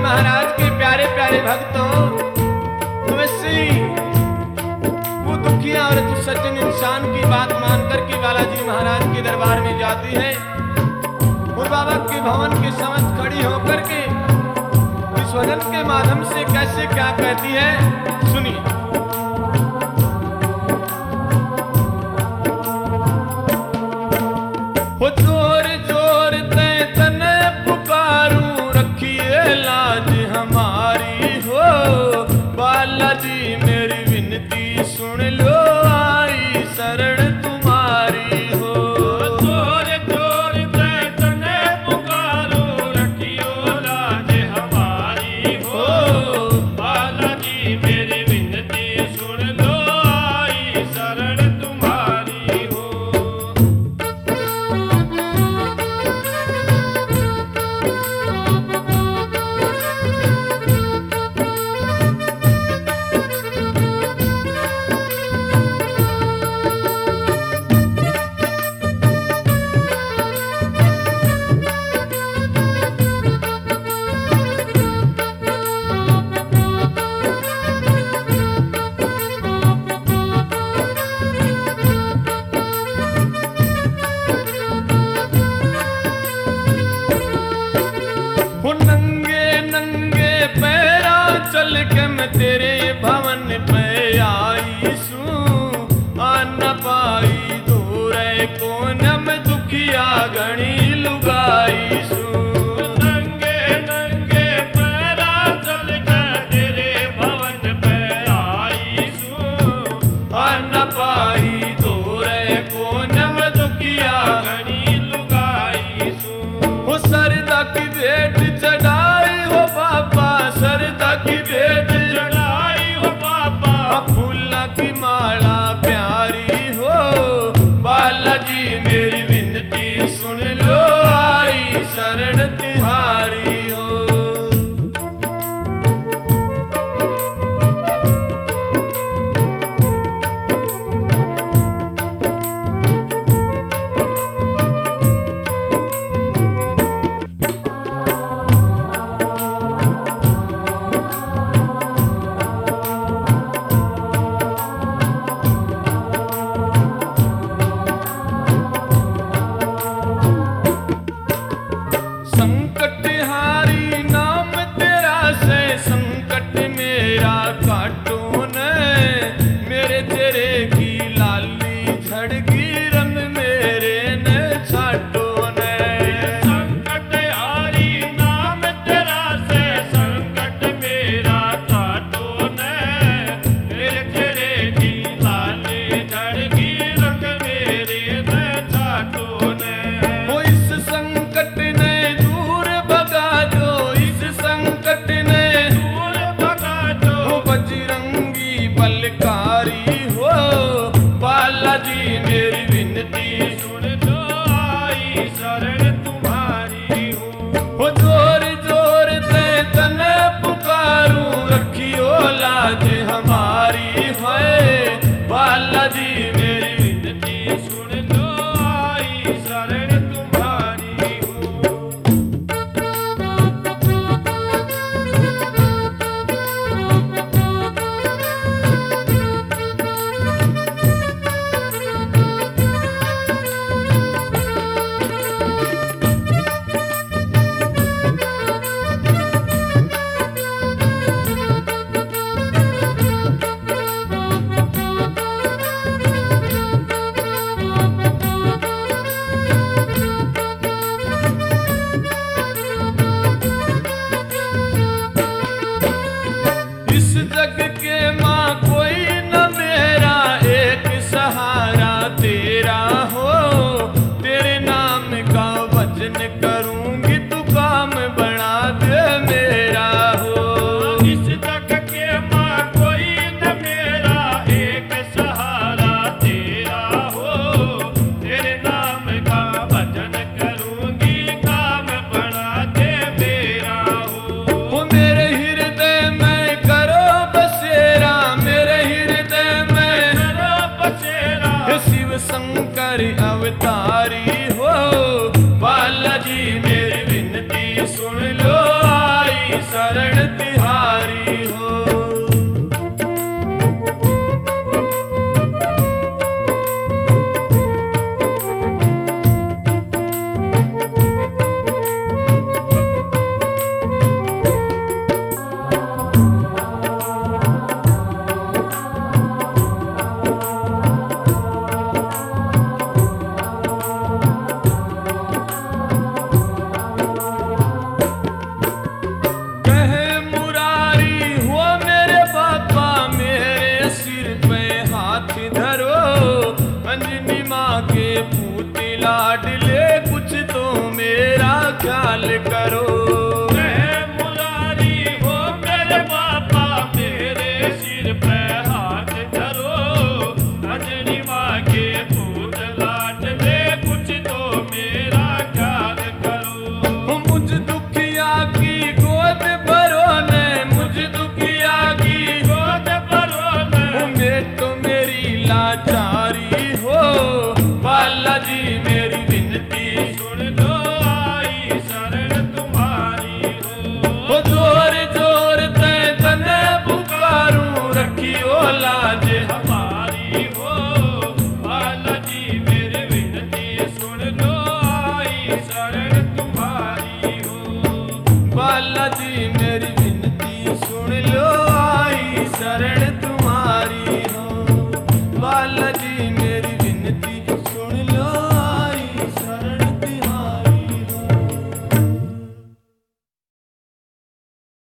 महाराज के प्यारे प्यारे भक्तों, अवश्य वो दुखिया और तू सज्जन इंसान की बात मानकर के बालाजी महाराज के दरबार में जाती है और बाबा के भवन के समक्ष खड़ी होकर के इस वजन के माध्यम से कैसे क्या कहती है, सुनिए। जोर जोर ते तने पुकारूं, रखिए लाज हमारी हो, बालाजी मेरी विनती सुन लो, आई शरण तुम्हारी हो। जोर जोर ते तने पुकारूं, रखियो लाज हमारी हो, बालाजी मेरी विनती सुन लो, आई शरण तुम्हारी हो। चल के मैं तेरे भवन पे आई सू, आना पाई दूर कौन में दुखिया घनी लुगाई सू। नंगे नंगे पैरा चल के तेरे भवन पे आई सू, आना पाई दूर कौन में दुखिया घनी लुगाई सू। वो सरदा की भेंट चढ़ाई हो बाबा, सरदा की भेंट चढ़ाई हो बाबा, फूला की माला प्यारी हो, बालाजी मेरी विनती सुन लो, आई शरण तुम्हारी हो। संकटहारी नाम तेरा से संकट मेरा काटो न, मेरे तेरे की लाली झड़गी रंग मेरे न छाटो न। संकटहारी नाम तेरा से संकट मेरा काटो न, मेरे तेरे की लाली झड़गी रंग मेरे न छाटो न। वो इस संकट ने संकट ने दूर भगा दो, बजरंगी बलकारी हो, बालाजी मेरी विनती सुन लो, आई शरण तुम्हारी हो। जोर जोर ते तने पुकारूं, रखियो लाज हमारी है, बालाजी मेरी विनती सुन लो, आई शरण तुम्हारी हो।